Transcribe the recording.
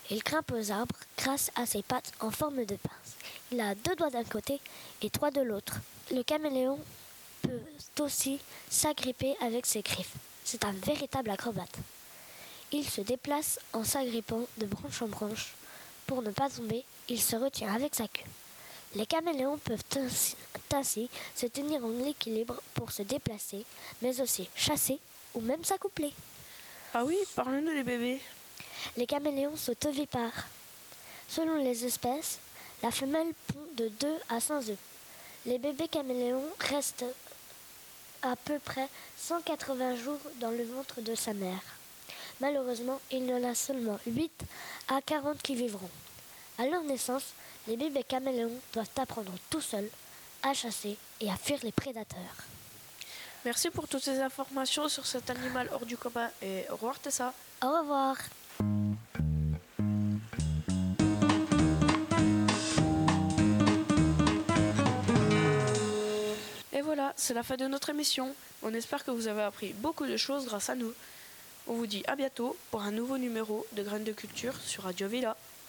Il grimpe aux arbres grâce à ses pattes en forme de pince. Il a 2 doigts d'un côté et 3 de l'autre. Le caméléon peut aussi s'agripper avec ses griffes. C'est un véritable acrobate. Il se déplace en s'agrippant de branche en branche. Pour ne pas tomber, il se retient avec sa queue. Les caméléons peuvent ainsi se tenir en équilibre pour se déplacer, mais aussi chasser ou même s'accoupler. Ah oui, parle-nous des bébés. Les caméléons sont ovipares. Selon les espèces, la femelle pond de 2 à 5 œufs. Les bébés caméléons restent à peu près 180 jours dans le ventre de sa mère. Malheureusement, il y en a seulement 8 à 40 qui vivront. À leur naissance, les bébés caméléons doivent apprendre tout seuls à chasser et à fuir les prédateurs. Merci pour toutes ces informations sur cet animal hors du commun et au revoir Tessa. Au revoir. Et voilà, c'est la fin de notre émission. On espère que vous avez appris beaucoup de choses grâce à nous. On vous dit à bientôt pour un nouveau numéro de Graines de Culture sur Radio Villa.